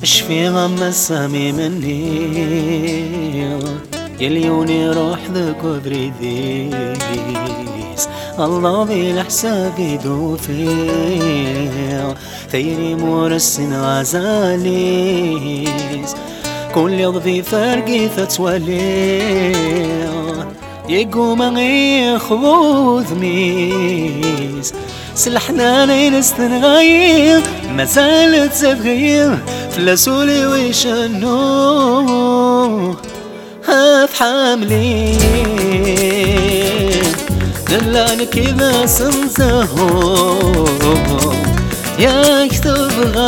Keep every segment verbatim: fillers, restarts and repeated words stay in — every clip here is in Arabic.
اشفي غم السامي مني يليوني روح ذكو بريديس الله بالحساب يدوفي ثيري مرسن غزاليس كل يضفي فرقي فتولي يقوم يخوذ ميس سلحنا نستنغير ما زالت تتغير فلسولي ويشنو هاف حاملي دلان كذا سنزهو يا كتب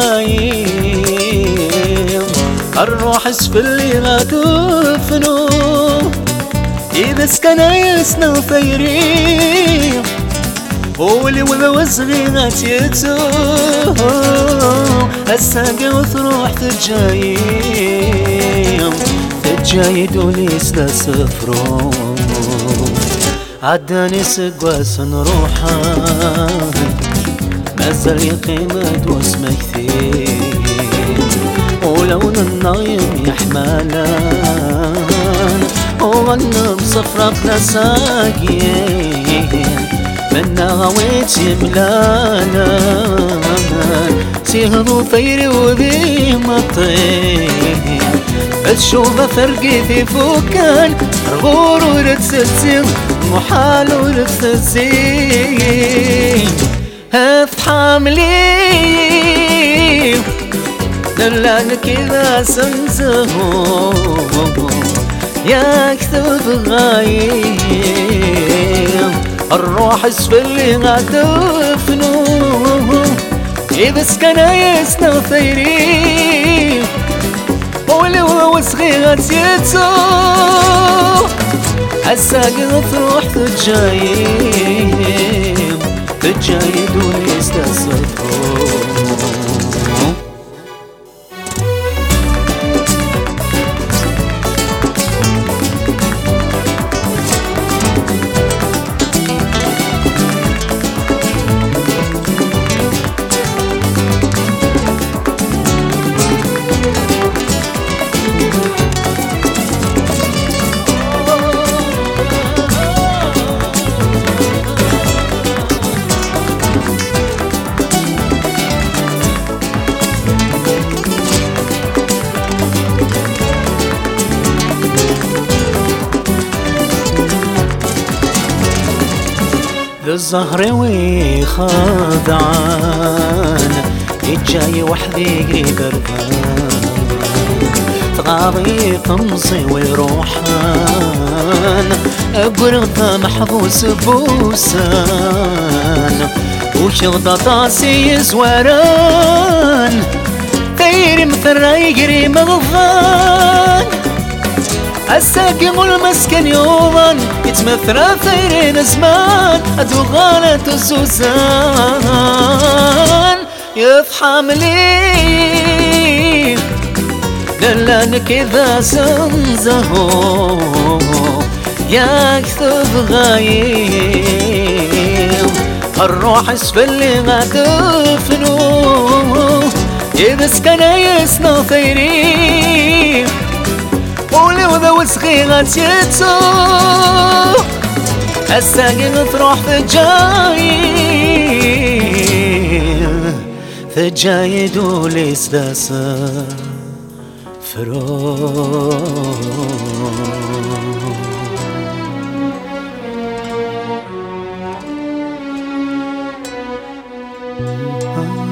غايم الروح اسفل اللي غادفنو إذا سكن يسنا وفيري ولي وذوزغي غاتيتو الساقة وثروح تجايم تجايد وليس لا سفرو عداني سقواس نروحا مازال يقيمة واسمه كثير ولون النايم يحملان وغنم صفرقنا ساقين منا غويت يملانا سيهضو فيري وذي مطين تشوف فرقي في فوكان رغور ورتسلسل محال ورتسلسل هاف حاملي دلان كذا سنزهو يا كتب غايم الروح اسفل اللي غادفنو إذا سكن يستغفري ولو وسغي غاتيتو الساقي تروح تجايم تجايد ونستسفو الزهر ويخضعان يتجاي وحدي قريب رفان تغاضي طمصي ويروحان برغثة محبوس بوسان وشغطة طاسي زواران ثيري مثل يقري مغفان الساقم المسكن يوما يتمثل ثيرين زمان أدوغالة الزوزان يفحم لي دلان كذا سنزهو يا كثب غايم الروح اسفل اللي غادفنو إذا سكن يسنا ثيرين ولو ذا وسخي غاتيتو الساقي تروح ثجايد ثجايد وليس ذا سفرو